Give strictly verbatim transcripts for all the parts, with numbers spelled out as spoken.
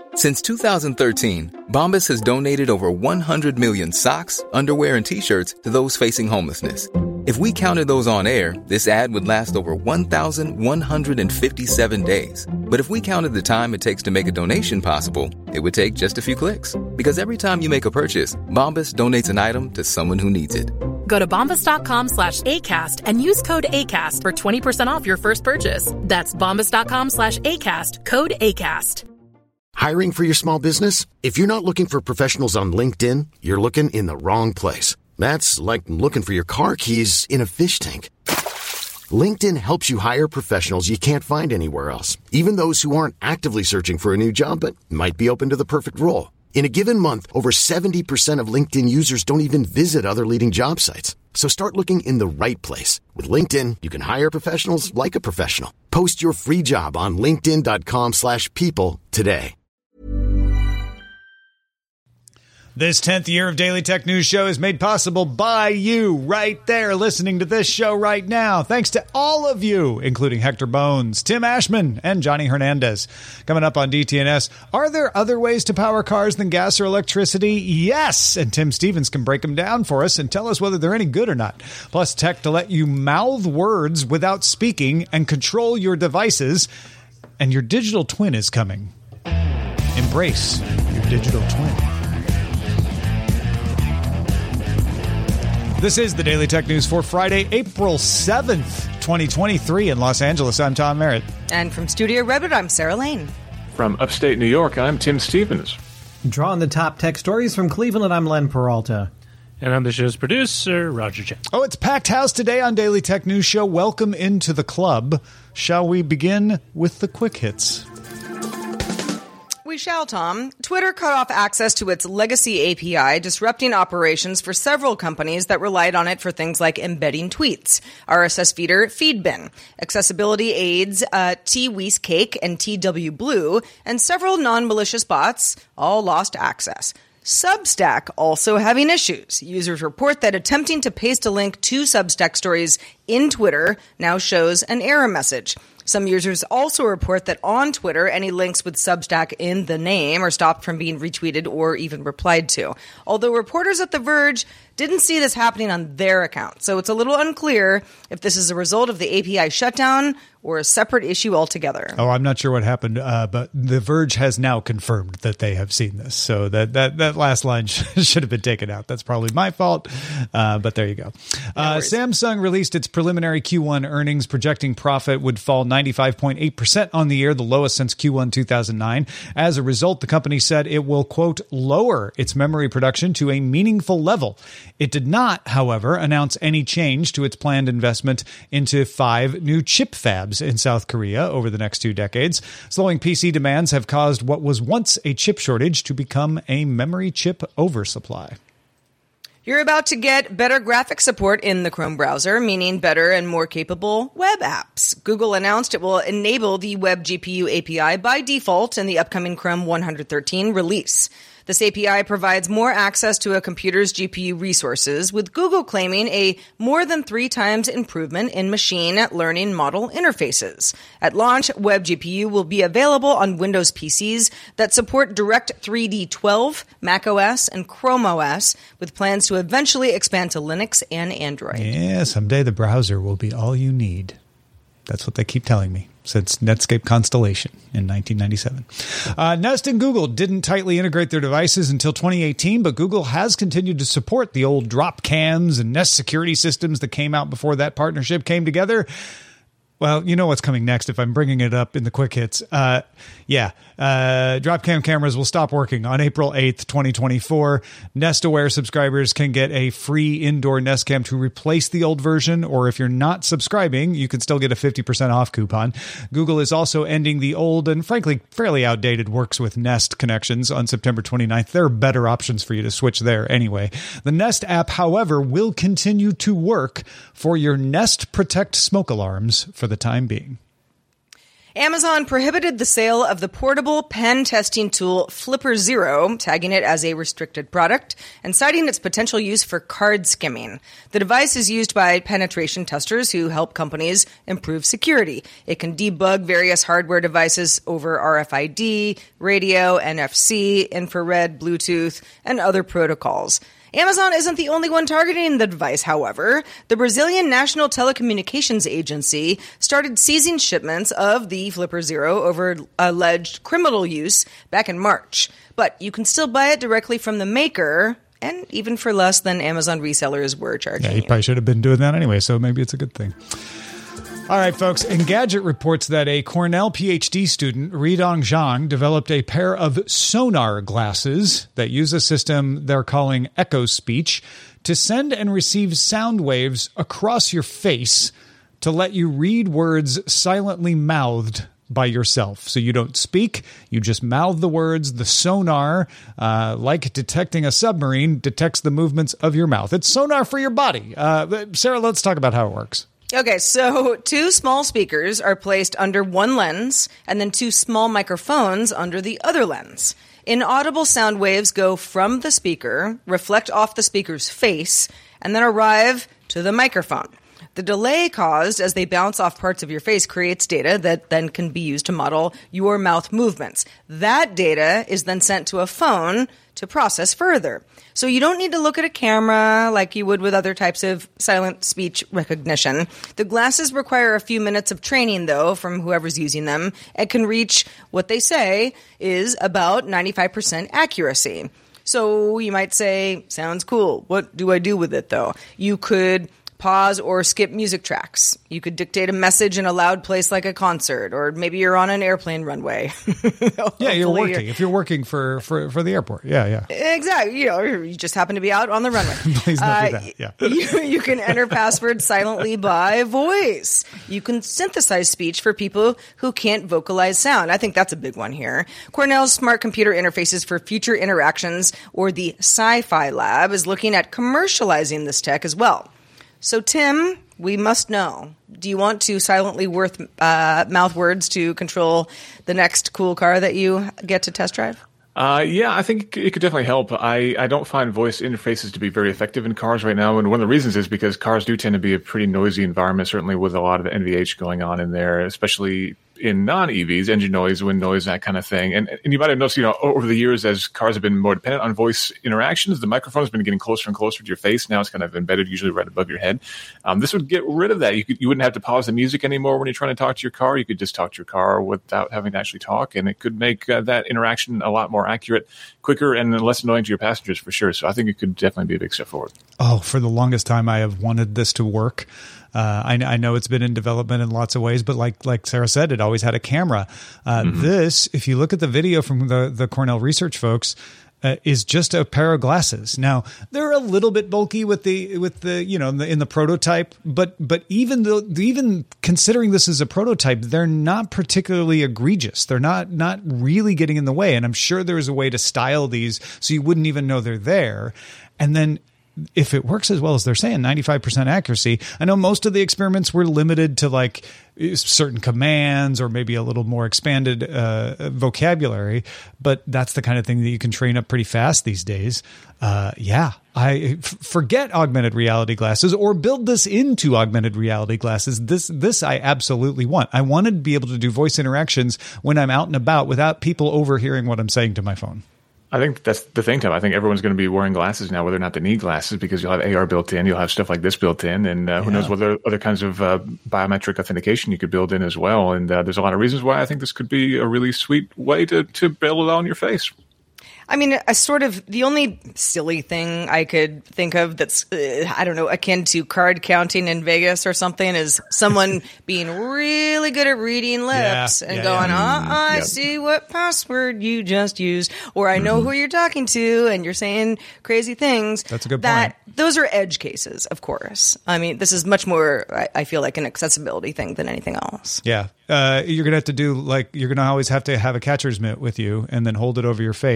Since two thousand thirteen, Bombas has donated over one hundred million socks, underwear, and T-shirts to those facing homelessness. If we counted those on air, this ad would last over one thousand one hundred fifty-seven days. But if we counted the time it takes to make a donation possible, it would take just a few clicks. Because every time you make a purchase, Bombas donates an item to someone who needs it. Go to bombas.com slash ACAST and use code ACAST for twenty percent off your first purchase. That's bombas.com slash ACAST, code ACAST. Hiring for your small business? If you're not looking for professionals on LinkedIn, you're looking in the wrong place. That's like looking for your car keys in a fish tank. LinkedIn helps you hire professionals you can't find anywhere else, even those who aren't actively searching for a new job but might be open to the perfect role. In a given month, over seventy percent of LinkedIn users don't even visit other leading job sites. So start looking in the right place. With LinkedIn, you can hire professionals like a professional. Post your free job on linkedin.com slash people today. This tenth year of Daily Tech News Show is made possible by you right there listening to this show right now. Thanks to all of you, including Hector Bones, Tim Ashman, and Johnny Hernandez. Coming up on D T N S, are there other ways to power cars than gas or electricity? Yes! And Tim Stevens can break them down for us and tell us whether they're any good or not. Plus tech to let you mouth words without speaking and control your devices. And your digital twin is coming. Embrace your digital twin. This is the Daily Tech News for Friday, April seventh, twenty twenty-three in Los Angeles. I'm Tom Merritt. And from Studio Redwood, I'm Sarah Lane. From upstate New York, I'm Tim Stevens. Drawing the top tech stories from Cleveland, I'm Len Peralta. And I'm the show's producer, Roger Chen. Oh, it's packed house today on Daily Tech News Show. Welcome into the club. Shall we begin with the quick hits? We shall, Tom. Twitter cut off access to its legacy A P I, disrupting operations for several companies that relied on it for things like embedding tweets. R S S feeder Feedbin, accessibility aids uh, T-Weescake and T W Blue, and several non-malicious bots all lost access. Substack also having issues. Users report that attempting to paste a link to Substack stories in Twitter now shows an error message. Some users also report that on Twitter, any links with Substack in the name are stopped from being retweeted or even replied to. Although reporters at The Verge didn't see this happening on their account, so it's a little unclear if this is a result of the A P I shutdown or a separate issue altogether. Oh, I'm not sure what happened, uh, but The Verge has now confirmed that they have seen this. So that that, that last line should have been taken out. That's probably my fault, uh, but there you go. Uh, no Samsung released its preliminary Q one earnings, projecting profit would fall ninety-five point eight percent on the year, the lowest since Q one two thousand nine. As a result, the company said it will, quote, lower its memory production to a meaningful level. It did not, however, announce any change to its planned investment into five new chip fabs in South Korea over the next two decades. Slowing P C demands have caused what was once a chip shortage to become a memory chip oversupply. You're about to get better graphic support in the Chrome browser, meaning better and more capable web apps. Google announced it will enable the Web G P U A P I by default in the upcoming Chrome one thirteen release. This A P I provides more access to a computer's G P U resources, with Google claiming a more than three times improvement in machine learning model interfaces. At launch, Web G P U will be available on Windows P Cs that support Direct three D twelve, macOS, and Chrome O S, with plans to eventually expand to Linux and Android. Yeah, someday the browser will be all you need. That's what they keep telling me since Netscape Constellation in nineteen ninety-seven. Uh, Nest and Google didn't tightly integrate their devices until twenty eighteen, but Google has continued to support the old drop cams and Nest security systems that came out before that partnership came together. Well, you know what's coming next if I'm bringing it up in the quick hits. Uh, yeah, uh, Dropcam cameras will stop working on April eighth, twenty twenty-four. Nest Aware subscribers can get a free indoor Nest Cam to replace the old version, or if you're not subscribing, you can still get a fifty percent off coupon. Google is also ending the old and frankly fairly outdated Works with Nest connections on September twenty-ninth. There are better options for you to switch there anyway. The Nest app, however, will continue to work for your Nest Protect smoke alarms for the time being. Amazon prohibited the sale of the portable pen testing tool Flipper Zero, tagging it as a restricted product and citing its potential use for card skimming. The device is used by penetration testers who help companies improve security. It can debug various hardware devices over R F I D, radio, N F C, infrared, Bluetooth, and other protocols. Amazon isn't the only one targeting the device, however. The Brazilian National Telecommunications Agency started seizing shipments of the Flipper Zero over alleged criminal use back in March. But you can still buy it directly from the maker, and even for less than Amazon resellers were charging. Yeah, he probably should have been doing that anyway, so maybe it's a good thing. All right, folks. Engadget reports that a Cornell PhD student, Ridong Zhang, developed a pair of sonar glasses that use a system they're calling Echo Speech to send and receive sound waves across your face to let you read words silently mouthed by yourself. So you don't speak, you just mouth the words. The sonar, uh, like detecting a submarine, detects the movements of your mouth. It's sonar for your body. Uh, Sarah, let's talk about how it works. Okay, so two small speakers are placed under one lens and then two small microphones under the other lens. Inaudible sound waves go from the speaker, reflect off the speaker's face, and then arrive to the microphone. The delay caused as they bounce off parts of your face creates data that then can be used to model your mouth movements. That data is then sent to a phone to process further. So you don't need to look at a camera like you would with other types of silent speech recognition. The glasses require a few minutes of training, though, from whoever's using them, and can reach what they say is about ninety-five percent accuracy. So you might say, sounds cool. What do I do with it, though? You could pause or skip music tracks. You could dictate a message in a loud place like a concert, or maybe you're on an airplane runway. Yeah, you're working. You're, if you're working for, for, for the airport. Yeah, yeah. Exactly. You know, you just happen to be out on the runway. Please don't uh, do that. Yeah. you, you can enter passwords silently by voice. You can synthesize speech for people who can't vocalize sound. I think that's a big one here. Cornell's Smart Computer Interfaces for Future Interactions, or the Sci-Fi Lab, is looking at commercializing this tech as well. So, Tim, we must know, do you want to silently worth, uh, mouth words to control the next cool car that you get to test drive? Uh, yeah, I think it could definitely help. I, I don't find voice interfaces to be very effective in cars right now. And one of the reasons is because cars do tend to be a pretty noisy environment, certainly with a lot of N V H going on in there, especially in non-E Vs, engine noise, wind noise, that kind of thing. And, and you might have noticed, you know, over the years, as cars have been more dependent on voice interactions, the microphone has been getting closer and closer to your face. Now it's kind of embedded, usually right above your head. Um, this would get rid of that. You could, you wouldn't have to pause the music anymore when you're trying to talk to your car. You could just talk to your car without having to actually talk, and it could make uh, that interaction a lot more accurate, quicker, and less annoying to your passengers for sure. So I think it could definitely be a big step forward. Oh, for the longest time, I have wanted this to work. Uh, I, I know it's been in development in lots of ways, but like like Sarah said, it always had a camera. Uh, mm-hmm. This, if you look at the video from the, the Cornell research folks, uh, is just a pair of glasses. Now, they're a little bit bulky with the with the you know in the, in the prototype, but but even though even considering this as a prototype, they're not particularly egregious. They're not not really getting in the way, and I'm sure there is a way to style these so you wouldn't even know they're there, and then. If it works as well as they're saying, ninety-five percent accuracy. I know most of the experiments were limited to like certain commands or maybe a little more expanded uh, vocabulary, but that's the kind of thing that you can train up pretty fast these days. Uh, yeah, I f- forget augmented reality glasses or build this into augmented reality glasses. This, this I absolutely want. I want to be able to do voice interactions when I'm out and about without people overhearing what I'm saying to my phone. I think that's the thing, Tom. I think everyone's going to be wearing glasses now, whether or not they need glasses, because you'll have A R built in, you'll have stuff like this built in, and uh, who yeah. knows what other, other kinds of uh, biometric authentication you could build in as well. And uh, there's a lot of reasons why I think this could be a really sweet way to, to build it on your face. I mean, a sort of the only silly thing I could think of that's, uh, I don't know, akin to card counting in Vegas or something is someone being really good at reading lips yeah, and yeah, going, yeah. uh, I yep. see what password you just used, or I know mm-hmm. who you're talking to and you're saying crazy things. That's a good that, point. Those are edge cases, of course. I mean, this is much more, I, I feel like, an accessibility thing than anything else. Yeah. Uh, you're going to have to do like, you're going to always have to have a catcher's mitt with you and then hold it over your face while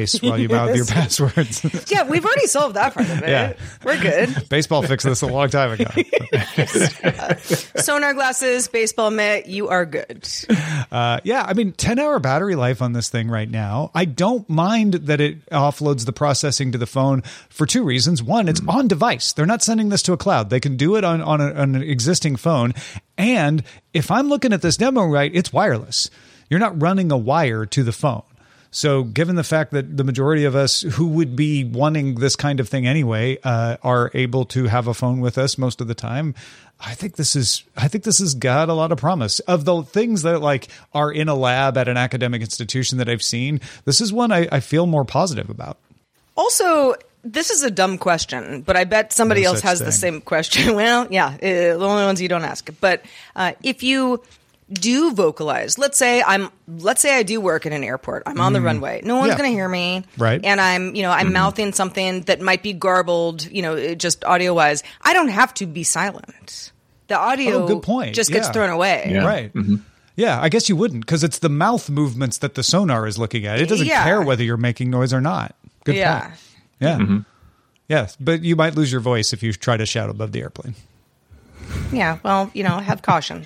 you out with your passwords. Yeah, we've already solved that part of it. Yeah. We're good. Baseball fixed this a long time ago. uh, sonar glasses, baseball mitt, you are good. Uh, yeah, I mean, ten hour battery life on this thing right now. I don't mind that it offloads the processing to the phone for two reasons. One, it's on device. They're not sending this to a cloud. They can do it on, on, a, on an existing phone. And if I'm looking at this demo right, it's wireless. You're not running a wire to the phone. So given the fact that the majority of us who would be wanting this kind of thing anyway uh, are able to have a phone with us most of the time, I think this is I think this has got a lot of promise. Of the things that like are in a lab at an academic institution that I've seen, this is one I, I feel more positive about. Also, this is a dumb question, but I bet somebody No else such has thing. the same question. Well, yeah, uh, the only ones you don't ask. But uh, if you do vocalize, let's say I'm, let's say I do work at an airport. I'm on the runway. No one's Yeah. going to hear me. Right. And I'm, you know, I'm mouthing something that might be garbled, you know, just audio wise. I don't have to be silent. The audio Oh, good point. just gets Yeah. thrown away. Yeah. Right. Yeah, I guess you wouldn't because it's the mouth movements that the sonar is looking at. It doesn't Yeah. care whether you're making noise or not. Good Yeah. point. Yeah. Yes, but you might lose your voice if you try to shout above the airplane. Yeah, well, you know, have caution.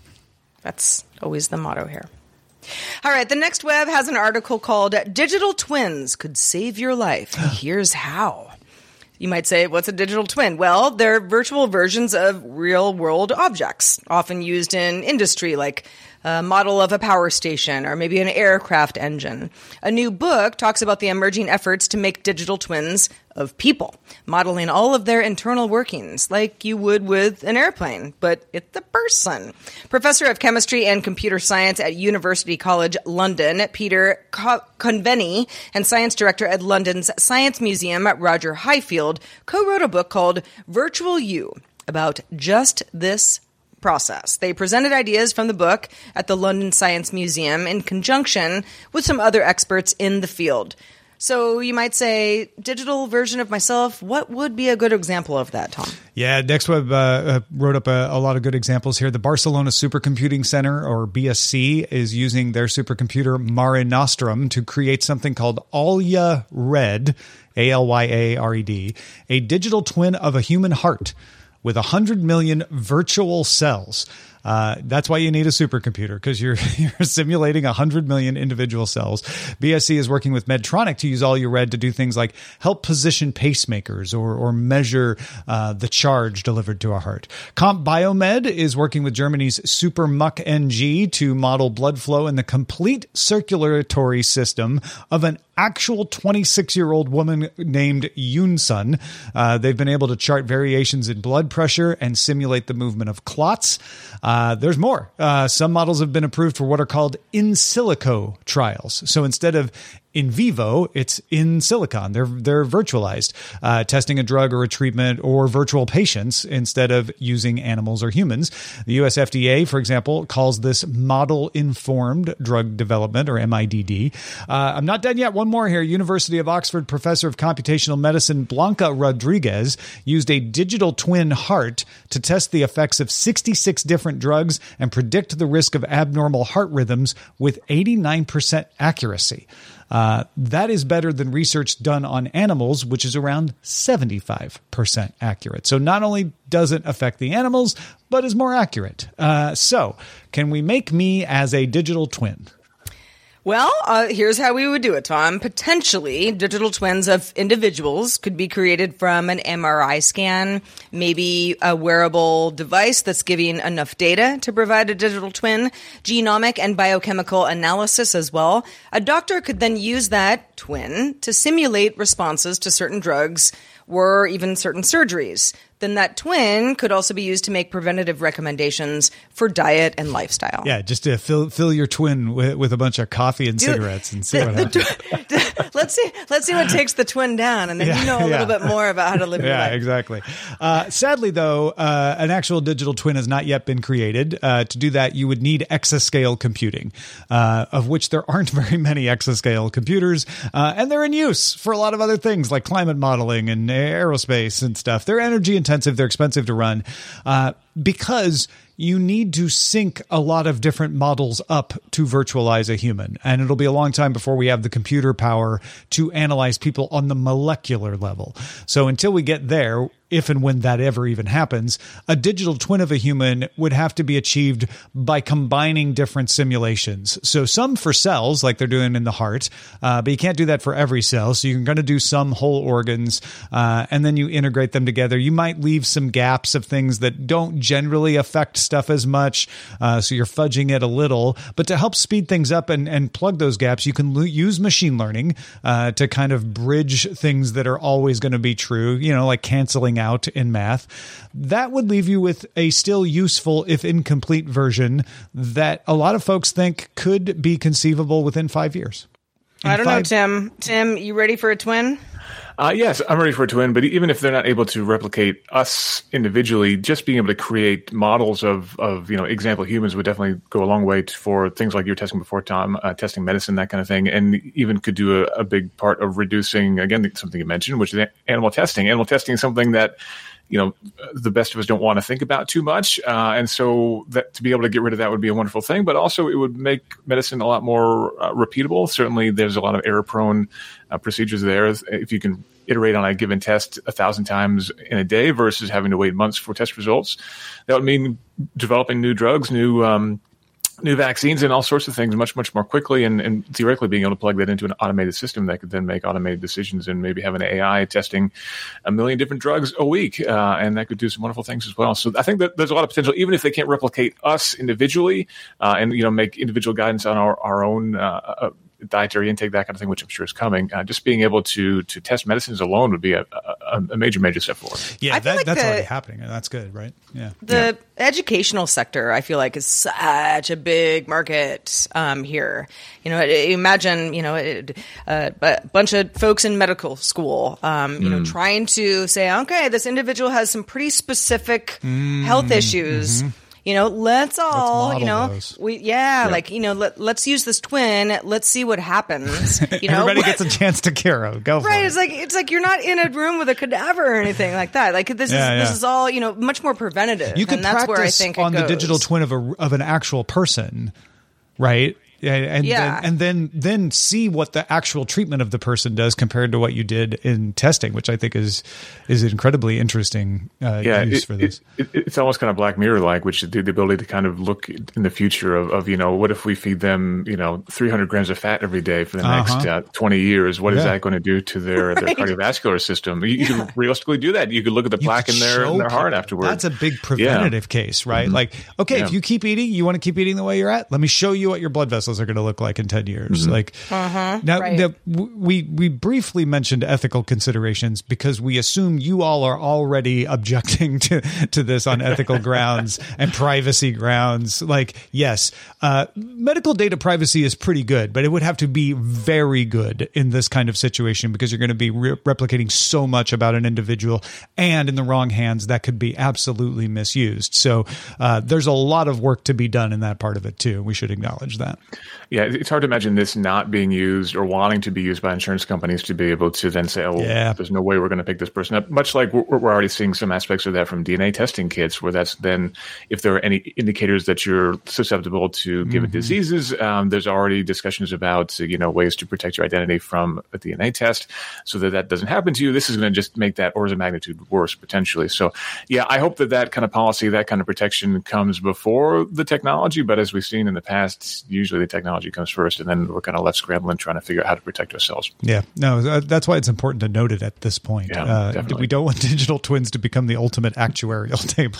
That's always the motto here. All right, the next web has an article called Digital Twins Could Save Your Life. Here's how. You might say, what's a digital twin? Well, they're virtual versions of real-world objects, often used in industry, like a model of a power station or maybe an aircraft engine. A new book talks about the emerging efforts to make digital twins of people, modeling all of their internal workings, like you would with an airplane, but it's a person. Professor of Chemistry and Computer Science at University College London, Peter Conveni, and Science Director at London's Science Museum, Roger Highfield, co-wrote a book called Virtual You, about just this process. They presented ideas from the book at the London Science Museum in conjunction with some other experts in the field. So you might say, digital version of myself, what would be a good example of that, Tom? Yeah, NextWeb uh, uh, wrote up a, a lot of good examples here. The Barcelona Supercomputing Center, or B S C, is using their supercomputer Mare Nostrum to create something called Alya Red, A L Y A R E D, a digital twin of a human heart with one hundred million virtual cells. Uh, that's why you need a supercomputer, because you're you're simulating one hundred million individual cells. B S C is working with Medtronic to use Alya Red to do things like help position pacemakers or or measure uh, the charge delivered to a heart. Comp Biomed is working with Germany's SuperMuck N G to model blood flow in the complete circulatory system of an actual twenty-six-year-old woman named Yunsun. Uh, they've been able to chart variations in blood pressure and simulate the movement of clots. Uh, there's more. Uh, some models have been approved for what are called in silico trials. So instead of in vivo, it's in silicon. They're they're virtualized, uh, testing a drug or a treatment or virtual patients instead of using animals or humans. The U S F D A, for example, calls this model-informed drug development, or M I D D. Uh, I'm not done yet. One more here. University of Oxford professor of computational medicine Blanca Rodriguez used a digital twin heart to test the effects of sixty-six different drugs and predict the risk of abnormal heart rhythms with eighty-nine percent accuracy. Uh, that is better than research done on animals, which is around seventy-five percent accurate. So not only does it affect the animals, but is more accurate. Uh, so can we make me as a digital twin? Well, uh, here's how we would do it, Tom. Potentially, digital twins of individuals could be created from an M R I scan, maybe a wearable device that's giving enough data to provide a digital twin, genomic and biochemical analysis as well. A doctor could then use that twin to simulate responses to certain drugs or even certain surgeries. Then that twin could also be used to make preventative recommendations for diet and lifestyle. Yeah, just to fill fill your twin with, with a bunch of coffee and Dude, cigarettes and see the, what the happens. tw- let's see. Let's see what takes the twin down, and then Yeah, you know a yeah. little bit more about how to live your Yeah, life. exactly. Uh, sadly, though, uh, an actual digital twin has not yet been created. Uh, to do that, you would need exascale computing, uh, of which there aren't very many exascale computers, uh, and they're in use for a lot of other things like climate modeling and aerospace and stuff. They're energy intensive. They're expensive to run uh, because you need to sync a lot of different models up to virtualize a human. And it'll be a long time before we have the computer power to analyze people on the molecular level. So until we get there, if and when that ever even happens, a digital twin of a human would have to be achieved by combining different simulations. So some for cells, like they're doing in the heart, uh, but you can't do that for every cell. So you're going to do some whole organs, uh, and then you integrate them together. You might leave some gaps of things that don't generally affect stuff as much, uh, so you're fudging it a little. But to help speed things up and, and plug those gaps, you can l- use machine learning uh, to kind of bridge things that are always going to be true, you know, like canceling out out in math. That would leave you with a still useful, if incomplete, version that a lot of folks think could be conceivable within five years. In I don't five- know, Tim. Tim, you ready for a twin? Uh, yes, I'm ready for a twin, but even if they're not able to replicate us individually, just being able to create models of, of you know, example humans would definitely go a long way to, for things like you were testing before, Tom, uh, testing medicine, that kind of thing, and even could do a, a big part of reducing, again, something you mentioned, which is animal testing. Animal testing is something that, you know, the best of us don't want to think about too much. Uh, and so that to be able to get rid of that would be a wonderful thing, but also it would make medicine a lot more uh, repeatable. Certainly there's a lot of error prone uh, procedures there. If you can iterate on a given test a thousand times in a day versus having to wait months for test results, that would mean developing new drugs, new, um, new vaccines and all sorts of things much, much more quickly, and, and theoretically being able to plug that into an automated system that could then make automated decisions and maybe have an A I testing a million different drugs a week. Uh, and that could do some wonderful things as well. So I think that there's a lot of potential, even if they can't replicate us individually uh, and, you know, make individual guidance on our, our own uh, uh, dietary intake, that kind of thing, which I'm sure is coming. Uh, just being able to to test medicines alone would be a, a, a major, major step forward. Yeah, I feel that, like that's the- already happening. And that's good, right? Yeah. The Yeah. educational sector, I feel like, is such a big market um, here. You know, imagine, you know, it, uh, a bunch of folks in medical school, um, you know, trying to say, okay, this individual has some pretty specific health issues. Mm-hmm. You know, let's all, model you know, those. we, yeah, Yeah. like, you know, let, let's use this twin. Let's see what happens. You know, Everybody gets a chance to Karo. Go for right. it. It's like, it's like you're not in a room with a cadaver or anything like that. Like this Yeah, is, this yeah. is all, you know, much more preventative. You could and that's practice where I think it on the goes. digital twin of a of an actual person, right? Yeah, and Yeah. then, and then then see what the actual treatment of the person does compared to what you did in testing, which I think is is incredibly interesting uh, Yeah, use it, for this. it, it, it's almost kind of Black Mirror like, which is the, the ability to kind of look in the future of, of, you know, what if we feed them, you know, three hundred grams of fat every day for the Uh-huh. next uh, twenty years? What is Yeah. that going to do to their, their cardiovascular system? You, you can realistically do that. You could look at the You plaque could in their, in show their heart people. afterwards. That's a big preventative case, right? Mm-hmm. Like, okay, Yeah. if you keep eating, you want to keep eating the way you're at. Let me show you what your blood vessels are going to look like in ten years. Mm-hmm. Like, Uh-huh, now, right. the, we we briefly mentioned ethical considerations because we assume you all are already objecting to to this on ethical grounds and privacy grounds. Like, yes, uh, medical data privacy is pretty good, but it would have to be very good in this kind of situation because you're going to be re- replicating so much about an individual, and in the wrong hands, that could be absolutely misused. So uh, there's a lot of work to be done in that part of it too. We should acknowledge that. Yeah, it's hard to imagine this not being used or wanting to be used by insurance companies to be able to then say, oh, Yeah. there's no way we're going to pick this person up. Much like we're, we're already seeing some aspects of that from D N A testing kits, where that's then, if there are any indicators that you're susceptible to given Mm-hmm. diseases, um, there's already discussions about, you know, ways to protect your identity from a D N A test so that that doesn't happen to you. This is going to just make that orders of magnitude worse potentially. So, yeah, I hope that that kind of policy, that kind of protection comes before the technology. But as we've seen in the past, usually the technology comes first, and then we're kind of left scrambling trying to figure out how to protect ourselves. Yeah, no, uh, that's why it's important to note it at this point. Yeah, uh, definitely. we don't want digital twins to become the ultimate actuarial table.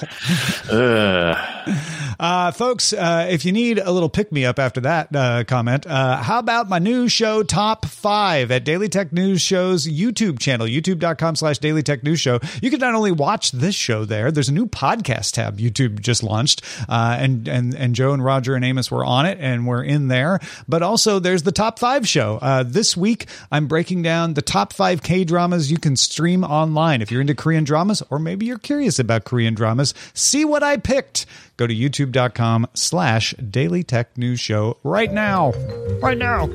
Uh, Uh, folks, uh, if you need a little pick-me-up after that uh, comment, uh, how about my new show, Top five, at Daily Tech News Show's YouTube channel, youtube.com slash Daily Tech News Show. You can not only watch this show there, there's a new podcast tab YouTube just launched, uh, and, and, and Joe and Roger and Amos were on it, and we're in there. But also, there's the Top five show. Uh, this week, I'm breaking down the top five K-dramas you can stream online. If you're into Korean dramas, or maybe you're curious about Korean dramas, see what I picked. Go to youtube.com slash Daily Tech News Show right now. Right now.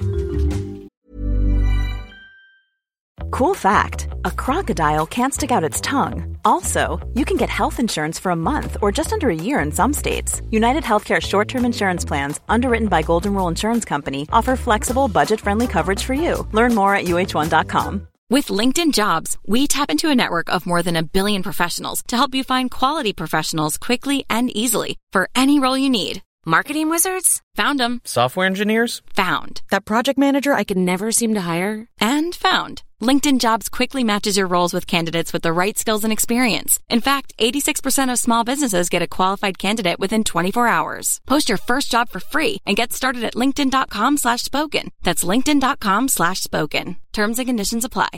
Cool fact, a crocodile can't stick out its tongue. Also, you can get health insurance for a month or just under a year in some states. United Healthcare short-term insurance plans, underwritten by Golden Rule Insurance Company, offer flexible, budget-friendly coverage for you. Learn more at U H one dot com. With LinkedIn Jobs, we tap into a network of more than a billion professionals to help you find quality professionals quickly and easily for any role you need. Marketing wizards? Found them. Software engineers? Found. That project manager I could never seem to hire? And found. LinkedIn Jobs quickly matches your roles with candidates with the right skills and experience. In fact, eighty-six percent of small businesses get a qualified candidate within twenty-four hours. Post your first job for free and get started at linkedin.com slash spoken. That's linkedin.com slash spoken. Terms and conditions apply.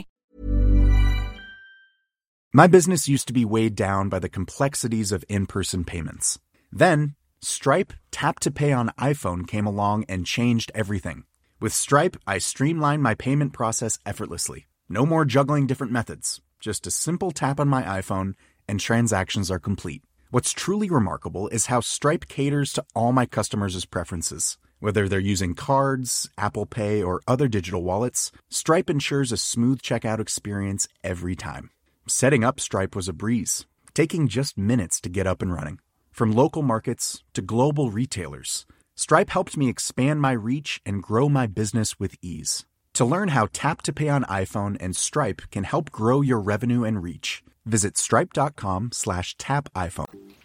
My business used to be weighed down by the complexities of in-person payments. Then, Stripe Tap to Pay on iPhone came along and changed everything. With Stripe, I streamlined my payment process effortlessly. No more juggling different methods. Just a simple tap on my iPhone and transactions are complete. What's truly remarkable is how Stripe caters to all my customers' preferences. Whether they're using cards, Apple Pay, or other digital wallets, Stripe ensures a smooth checkout experience every time. Setting up Stripe was a breeze, taking just minutes to get up and running. From local markets to global retailers, Stripe helped me expand my reach and grow my business with ease. To learn how Tap to Pay on iPhone and Stripe can help grow your revenue and reach, visit stripe.com slash tap iPhone.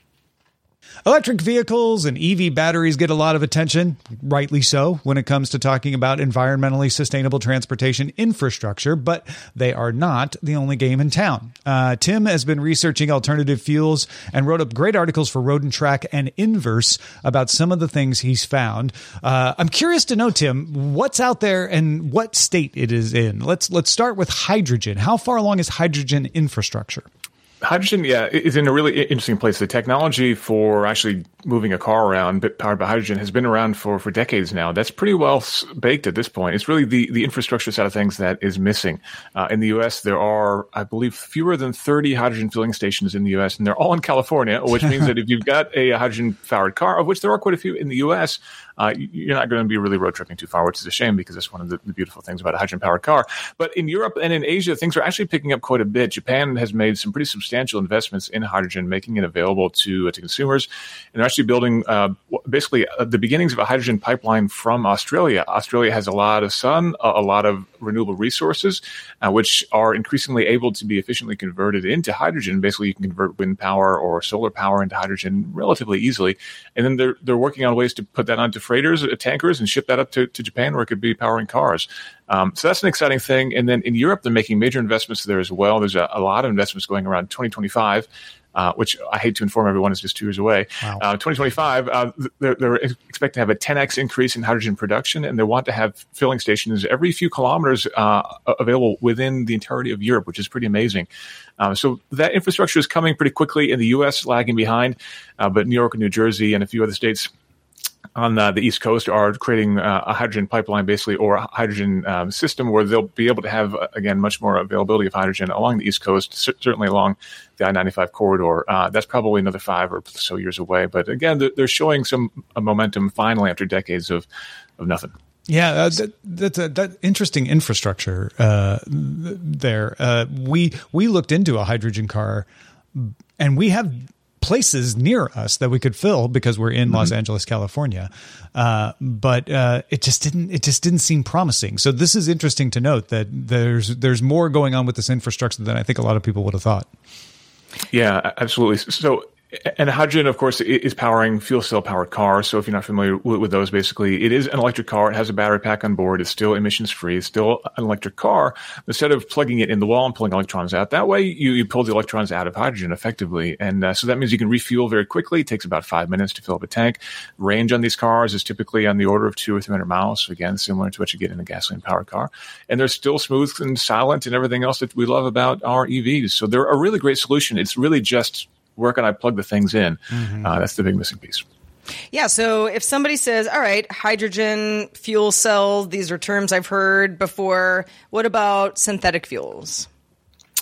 Electric vehicles and E V batteries get a lot of attention, rightly so, when it comes to talking about environmentally sustainable transportation infrastructure, but they are not the only game in town. Uh, Tim has been researching alternative fuels and wrote up great articles for Road and Track and Inverse about some of the things he's found. Uh, I'm curious to know, Tim, what's out there and what state it is in. Let's let's start with hydrogen. How far along is hydrogen infrastructure? Hydrogen, yeah, is in a really interesting place. The technology for actually moving a car around powered by hydrogen has been around for, for decades now. That's pretty well baked at this point. It's really the, the infrastructure side of things that is missing. Uh, in the U S, there are, I believe, fewer than thirty hydrogen filling stations in the U S, and they're all in California, which means that if you've got a hydrogen-powered car, of which there are quite a few in the U S, uh, you're not going to be really road tripping too far, which is a shame because that's one of the, the beautiful things about a hydrogen-powered car. But in Europe and in Asia, things are actually picking up quite a bit. Japan has made some pretty substantial investments in hydrogen, making it available to, uh, to consumers. And they're actually building uh, basically uh, the beginnings of a hydrogen pipeline from Australia. Australia has a lot of sun, a, a lot of renewable resources, uh, which are increasingly able to be efficiently converted into hydrogen. Basically, you can convert wind power or solar power into hydrogen relatively easily. And then they're they're working on ways to put that onto freighters, uh, tankers, and ship that up to, to Japan, where it could be powering cars. Um, so that's an exciting thing. And then in Europe, they're making major investments there as well. There's a, a lot of investments going around twenty twenty-five. Uh, which I hate to inform everyone is just two years away. Wow. Uh, twenty twenty-five, uh, they're, they're expecting to have a ten x increase in hydrogen production, and they want to have filling stations every few kilometers uh, available within the entirety of Europe, which is pretty amazing. Uh, so that infrastructure is coming pretty quickly. In the U S, lagging behind, uh, but New York and New Jersey and a few other states on uh, the East Coast are creating uh, a hydrogen pipeline, basically, or a hydrogen um, system where they'll be able to have, uh, again, much more availability of hydrogen along the East Coast, c- certainly along the I ninety-five corridor. Uh, that's probably another five or so years away. But again, they're, they're showing some uh, momentum finally after decades of, of nothing. Yeah, uh, that, that's a that interesting infrastructure uh, there. Uh, we we looked into a hydrogen car, and we have places near us that we could fill because we're in mm-hmm. Los Angeles, California. Uh, but uh, it just didn't it just didn't seem promising. So this is interesting to note that there's there's more going on with this infrastructure than I think a lot of people would have thought. Yeah, absolutely. So. And hydrogen, of course, is powering fuel cell powered cars. So if you're not familiar with, with those, basically, it is an electric car. It has a battery pack on board. It's still emissions free. It's still an electric car. Instead of plugging it in the wall and pulling electrons out, that way you, you pull the electrons out of hydrogen effectively. And uh, so that means you can refuel very quickly. It takes about five minutes to fill up a tank. Range on these cars is typically on the order of two or three hundred miles. So again, similar to what you get in a gasoline powered car. And they're still smooth and silent and everything else that we love about our E Vs. So they're a really great solution. It's really just where can I plug the things in? Mm-hmm. Uh, that's the big missing piece. Yeah, so if somebody says, all right, hydrogen, fuel cells, these are terms I've heard before. What about synthetic fuels?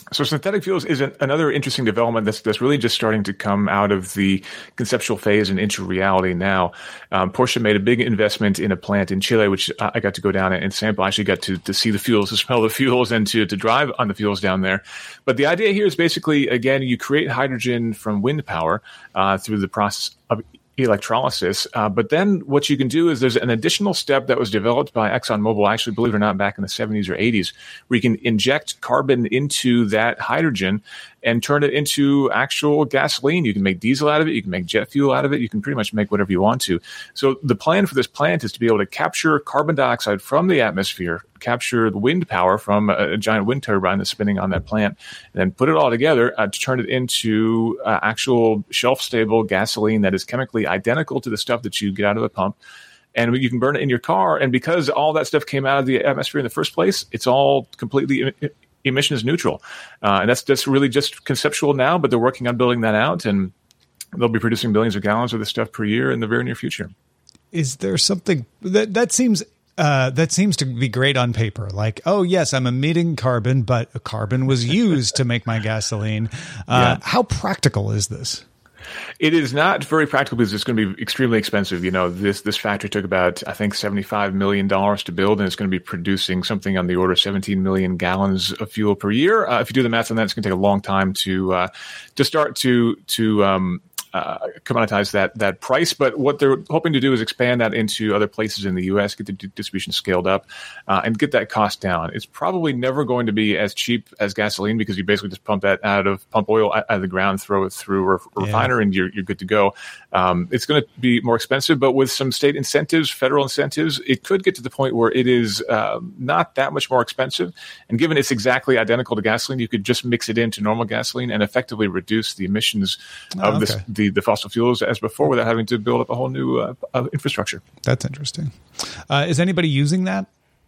So synthetic fuels is an, another interesting development that's that's really just starting to come out of the conceptual phase and into reality now. Um, Porsche made a big investment in a plant in Chile, which I got to go down and sample. I actually got to, to see the fuels, to smell the fuels, and to, to drive on the fuels down there. But the idea here is basically, again, you create hydrogen from wind power uh, through the process of electrolysis. Uh, but then what you can do is there's an additional step that was developed by ExxonMobil, actually, believe it or not, back in the seventies or eighties, where you can inject carbon into that hydrogen and turn it into actual gasoline. You can make diesel out of it. You can make jet fuel out of it. You can pretty much make whatever you want to. So the plan for this plant is to be able to capture carbon dioxide from the atmosphere, capture the wind power from a, a giant wind turbine that's spinning on that plant, and then put it all together uh, to turn it into uh, actual shelf-stable gasoline that is chemically identical to the stuff that you get out of a pump. And you can burn it in your car. And because all that stuff came out of the atmosphere in the first place, it's all completely emissions neutral. Uh, and that's that's really just conceptual now, but they're working on building that out, and they'll be producing billions of gallons of this stuff per year in the very near future. Is there something that that seems uh, that seems to be great on paper? Like, oh yes, I'm emitting carbon, but carbon was used to make my gasoline. Uh, yeah. How practical is this? It is not very practical because it's going to be extremely expensive. You know, this this factory took about, I think, seventy-five million dollars to build, and it's going to be producing something on the order of seventeen million gallons of fuel per year. Uh, if you do the math on that, it's going to take a long time to uh, to start to to um, uh, commoditize that that price. But what they're hoping to do is expand that into other places in the U S, get the d- distribution scaled up, uh, and get that cost down. It's probably never going to be as cheap as gasoline because you basically just pump that out of pump oil out of the ground, throw it through a, a yeah. refiner, and you're you're good to go. Um, it's going to be more expensive, but with some state incentives, federal incentives, it could get to the point where it is uh, not that much more expensive. And given it's exactly identical to gasoline, you could just mix it into normal gasoline and effectively reduce the emissions oh, of okay. this, the the fossil fuels as before without having to build up a whole new uh, uh, infrastructure. That's interesting. Uh, is anybody using that?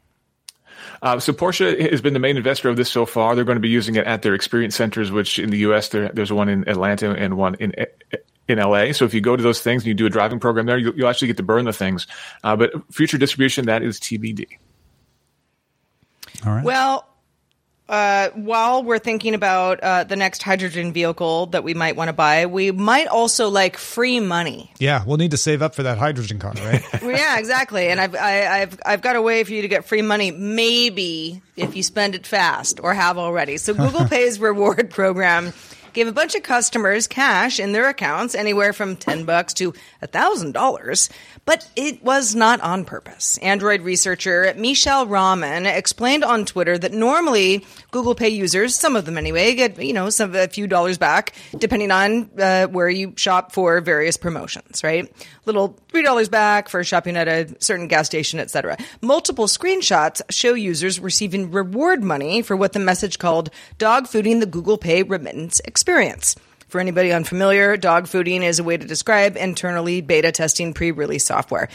Uh, so Porsche has been the main investor of this so far. They're going to be using it at their experience centers, which in the U S, there, there's one in Atlanta and one in in L A. So if you go to those things and you do a driving program there, you'll, you'll actually get to burn the things. Uh, but future distribution, that is T B D. All right. Well, uh, while we're thinking about uh, the next hydrogen vehicle that we might want to buy, we might also like free money. Yeah, we'll need to save up for that hydrogen car, right? Well, yeah, exactly. And I've I, I've I've got a way for you to get free money, maybe if you spend it fast or have already. So Google Pay's reward program gave a bunch of customers cash in their accounts, anywhere from ten bucks to a thousand dollars. But it was not on purpose. Android researcher Michelle Rahman explained on Twitter that normally Google Pay users, some of them anyway, get, you know, some a few dollars back, depending on uh, where you shop for various promotions, right? Little three dollars back for shopping at a certain gas station, et cetera. Multiple screenshots show users receiving reward money for what the message called dog fooding the Google Pay remittance experience. For anybody unfamiliar, dog fooding is a way to describe internally beta testing pre-release software.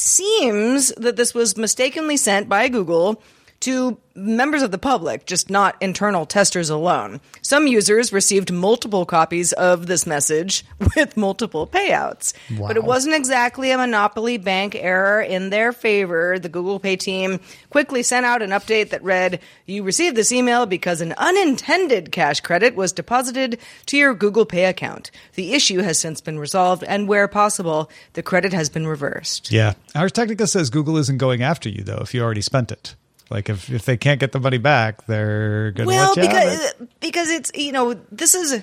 Seems that this was mistakenly sent by Google to members of the public, just not internal testers alone. Some users received multiple copies of this message with multiple payouts. Wow. But it wasn't exactly a Monopoly Bank error in their favor. The Google Pay team quickly sent out an update that read, "You received this email because an unintended cash credit was deposited to your Google Pay account. The issue has since been resolved, and where possible, the credit has been reversed." Yeah. Ars Technica says Google isn't going after you, though, if you already spent it. Like, if, if they can't get the money back, they're going to well, let you because, have it. because it's, you know, this is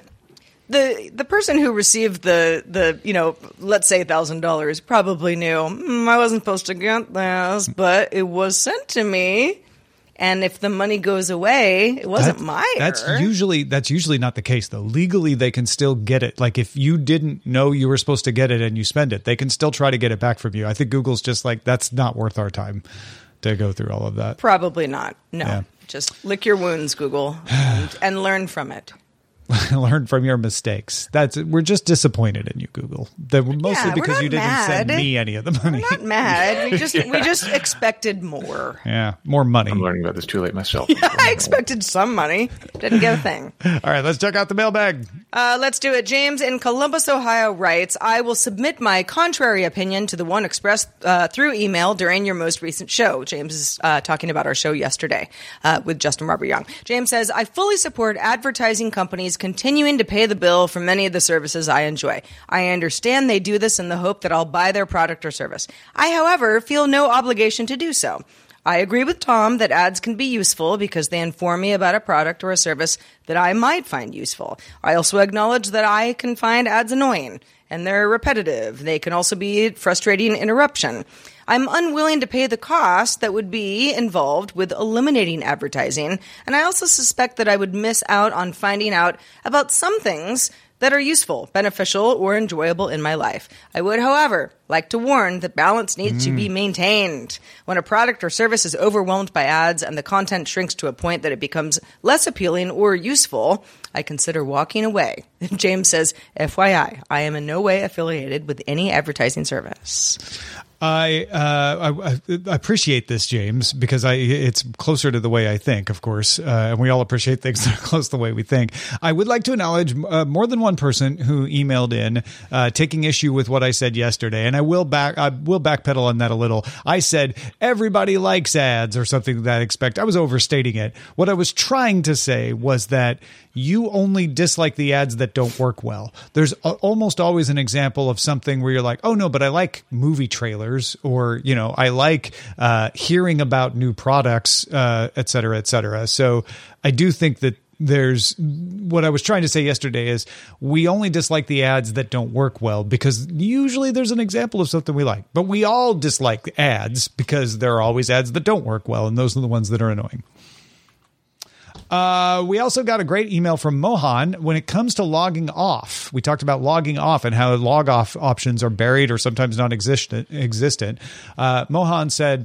the the person who received the, the you know, let's say one thousand dollars probably knew, mm, I wasn't supposed to get this, but it was sent to me. And if the money goes away, it wasn't that, my that's error. usually That's usually not the case, though. Legally, they can still get it. Like, if you didn't know you were supposed to get it and you spend it, they can still try to get it back from you. I think Google's just like, that's not worth our time to go through all of that. Probably not. No. Yeah. Just lick your wounds, Google, and, and learn from it. Learn from your mistakes. That's We're just disappointed in you, Google. That mostly yeah, because you didn't mad. send me any of the money. We're not mad. We just yeah. we just expected more. Yeah, more money. I'm learning about this too late myself. Yeah, I expected some money. Didn't get a thing. All right, let's check out the mailbag. Uh, let's do it. James in Columbus, Ohio writes, I will submit my contrary opinion to the one expressed uh, through email during your most recent show. James is uh, talking about our show yesterday uh, with Justin Robert Young. James says, I fully support advertising companies continuing to pay the bill for many of the services I enjoy. I understand they do this in the hope that I'll buy their product or service. I, however, feel no obligation to do so. I agree with Tom that ads can be useful because they inform me about a product or a service that I might find useful. I also acknowledge that I can find ads annoying and they're repetitive. They can also be frustrating interruption. I'm unwilling to pay the cost that would be involved with eliminating advertising, and I also suspect that I would miss out on finding out about some things that are useful, beneficial, or enjoyable in my life. I would, however, like to warn that balance needs mm. to be maintained. When a product or service is overwhelmed by ads and the content shrinks to a point that it becomes less appealing or useful, I consider walking away. James says, F Y I, I am in no way affiliated with any advertising service. I, uh, I I appreciate this, James, because I it's closer to the way I think, of course, uh, and we all appreciate things that are close to the way we think. I would like to acknowledge uh, more than one person who emailed in uh, taking issue with what I said yesterday, and I will back I will backpedal on that a little. I said everybody likes ads or something to that expect. I was overstating it. What I was trying to say was that you only dislike the ads that don't work well. There's a, almost always an example of something where you're like, oh no, but I like movie trailers, or, you know, I like uh, hearing about new products, uh, et cetera, et cetera. So I do think that there's what I was trying to say yesterday is we only dislike the ads that don't work well because usually there's an example of something we like, but we all dislike ads because there are always ads that don't work well. And those are the ones that are annoying. Uh, we also got a great email from Mohan. When it comes to logging off, we talked about logging off and how log off options are buried or sometimes non-existent. Existent. Uh, Mohan said,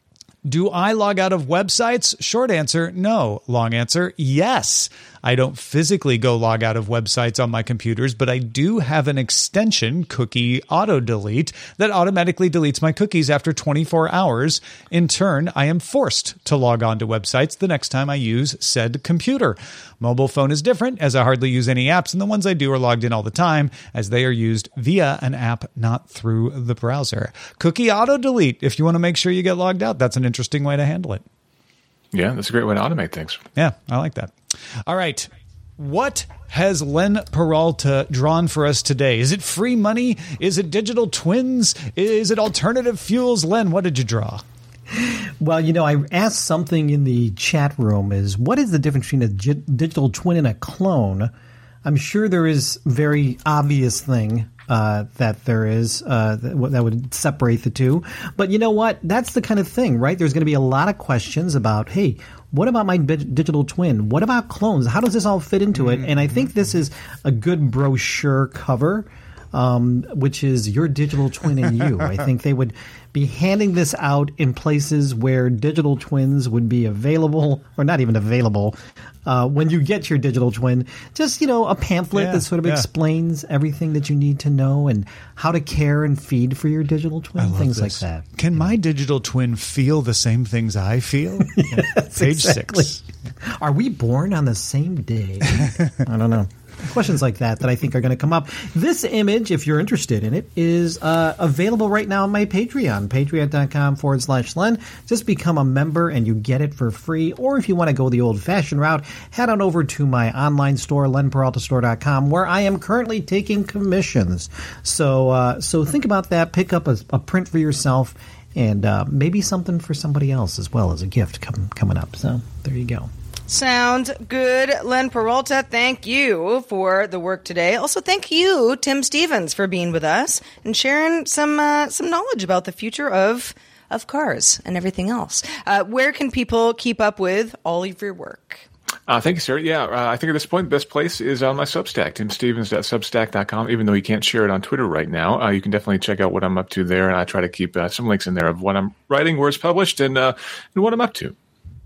do I log out of websites? Short answer, no. Long answer, yes. I don't physically go log out of websites on my computers, but I do have an extension, Cookie Auto Delete, that automatically deletes my cookies after twenty-four hours. In turn, I am forced to log on to websites the next time I use said computer. Mobile phone is different, as I hardly use any apps, and the ones I do are logged in all the time, as they are used via an app, not through the browser. Cookie Auto Delete, if you want to make sure you get logged out, that's an interesting way to handle it. Yeah, that's a great way to automate things. Yeah, I like that. All right. What has Len Peralta drawn for us today? Is it free money? Is it digital twins? Is it alternative fuels? Len, what did you draw? Well, you know, I asked something in the chat room is what is the difference between a g- digital twin and a clone? I'm sure there is very obvious thing uh, that there is uh, that, that would separate the two. But you know what? That's the kind of thing, right? There's going to be a lot of questions about, hey, what about my digital twin? What about clones? How does this all fit into it? And I think this is a good brochure cover, um, which is Your Digital Twin and You. I think they would be handing this out in places where digital twins would be available, or not even available, uh, when you get your digital twin. Just, you know, a pamphlet yeah, that sort of yeah. explains everything that you need to know and how to care and feed for your digital twin, things this. like that. Can my digital twin feel the same things I feel? Yes, Page exactly. six. Are we born on the same day? I don't know. Questions like that that I think are going to come up. This image, if you're interested in it, is uh, available right now on my Patreon, patreon.com forward slash Len. Just become a member and you get it for free. Or if you want to go the old-fashioned route, head on over to my online store, len peralta store dot com, where I am currently taking commissions. So uh, so think about that. Pick up a, a print for yourself and uh, maybe something for somebody else as well as a gift com- coming up. So there you go. Sounds good. Len Peralta, thank you for the work today. Also, thank you, Tim Stevens, for being with us and sharing some uh, some knowledge about the future of of cars and everything else. Uh, where can people keep up with all of your work? Uh, thank you, sir. Yeah, uh, I think at this point, the best place is on my Substack, tim stevens dot substack dot com. Even though you can't share it on Twitter right now, uh, you can definitely check out what I'm up to there. And I try to keep uh, some links in there of what I'm writing, where it's published, and, uh, and what I'm up to.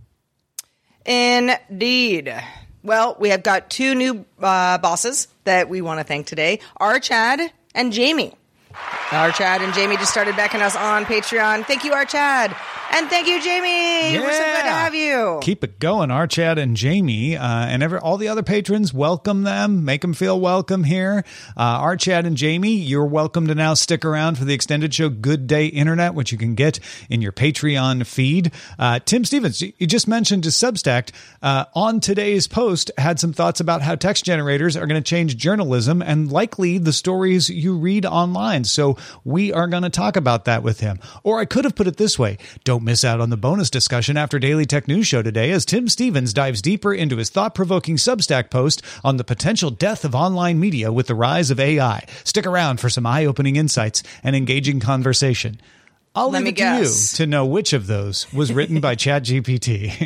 Indeed. Well, we have got two new uh, bosses that we want to thank today, R. Chad and Jamie. R. Chad and Jamie just started backing us on Patreon. Thank you, R. Chad. And thank you, Jamie. Yeah. We're so glad to have you. Keep it going, our Chad and Jamie. Uh, and every, all the other patrons, welcome them. Make them feel welcome here. Uh, our Chad and Jamie, you're welcome to now stick around for the extended show Good Day Internet, which you can get in your Patreon feed. Uh, Tim Stevens, you just mentioned his Substack. Uh, on today's post, had some thoughts about how text generators are going to change journalism and likely the stories you read online. So we are going to talk about that with him. Or I could have put it this way. Don't miss out on the bonus discussion after Daily Tech News Show today as Tim Stevens dives deeper into his thought-provoking Substack post on the potential death of online media with the rise of A I. Stick around for some eye-opening insights and engaging conversation. I'll Let leave me it guess. to you to know which of those was written by ChatGPT.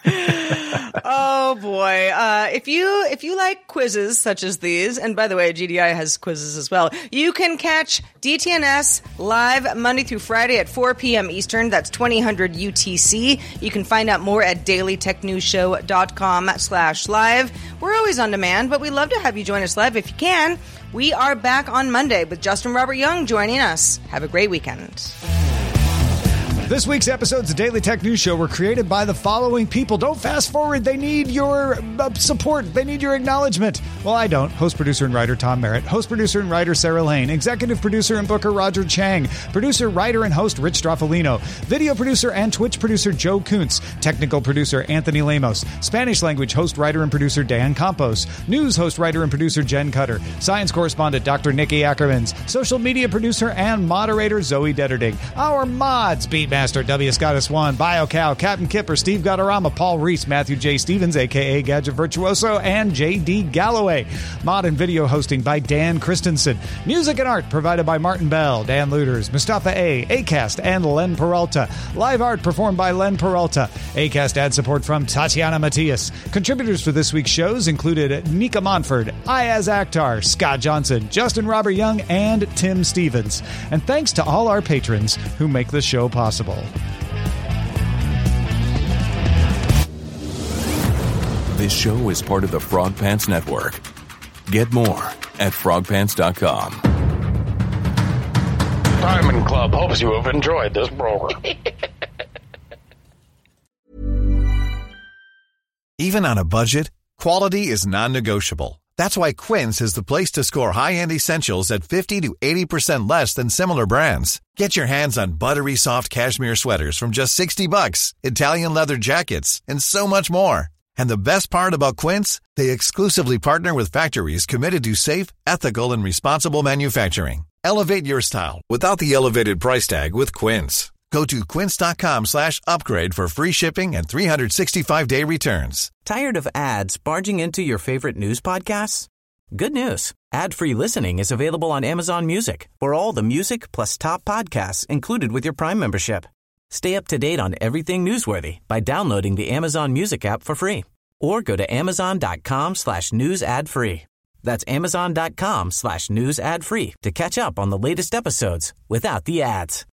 Oh boy. Uh, if you, if you like quizzes such as these, and by the way, G D I has quizzes as well, you can catch D T N S live Monday through Friday at four p.m. Eastern. That's twenty hundred U T C. You can find out more at dailytechnewsshow.com slash live. We're always on demand, but we'd love to have you join us live if you can. We are back on Monday with Justin Robert Young joining us. Have a great weekend. This week's episodes of Daily Tech News Show were created by the following people. Don't fast forward. They need your uh, support. They need your acknowledgement. Well, I don't. Host, producer, and writer Tom Merritt. Host, producer, and writer Sarah Lane. Executive producer and booker Roger Chang. Producer, writer, and host Rich Straffolino. Video producer and Twitch producer Joe Kuntz. Technical producer Anthony Lemos. Spanish language host, writer, and producer Dan Campos. News host, writer, and producer Jen Cutter. Science correspondent Doctor Nikki Ackermans. Social media producer and moderator Zoe Detterding. Our mods, Beatmaster W. Scott Swan, BioCow, Captain Kipper, Steve Gottarama, Paul Reese, Matthew J. Stevens, a k a. Gadget Virtuoso, and J D. Galloway. Mod and video hosting by Dan Christensen. Music and art provided by Martin Bell, Dan Luders, Mustafa A., Acast, and Len Peralta. Live art performed by Len Peralta. Acast ad support from Tatiana Matias. Contributors for this week's shows included Nika Montford, Ayaz Akhtar, Scott Johnson, Justin Robert Young, and Tim Stevens. And thanks to all our patrons who make this show possible. This show is part of the Frog Pants Network. Get more at frog pants dot com. Diamond Club hopes you have enjoyed this program. Even on a budget, quality is non-negotiable. That's why Quince is the place to score high-end essentials at fifty to eighty percent less than similar brands. Get your hands on buttery soft cashmere sweaters from just sixty bucks, Italian leather jackets, and so much more. And the best part about Quince, they exclusively partner with factories committed to safe, ethical, and responsible manufacturing. Elevate your style without the elevated price tag with Quince. Go to quince.com slash upgrade for free shipping and three sixty-five day returns. Tired of ads barging into your favorite news podcasts? Good news. Ad-free listening is available on Amazon Music for all the music plus top podcasts included with your Prime membership. Stay up to date on everything newsworthy by downloading the Amazon Music app for free or go to amazon.com slash news ad free. That's amazon.com slash news ad free to catch up on the latest episodes without the ads.